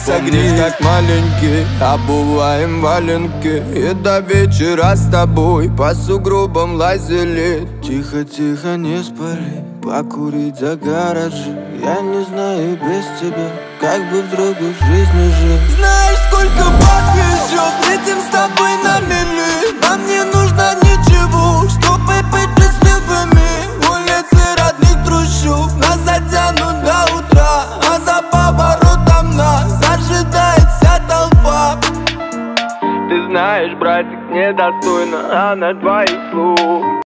Помнишь, как маленький обуваем валенки, и до вечера с тобой по сугробам лазили. Тихо, тихо, не спори, покурить за гаражи. Я не знаю без тебя, как бы в другой жизни жить. Знаешь, сколько подвезет, летим с тобой на мели. Нам не нужно ничего, чтобы быть счастливыми. Улицы родных трущоб нас затянут до утра, а за поворотом нас ожидает вся толпа. Ты знаешь, братик, недостойна она твоих слов.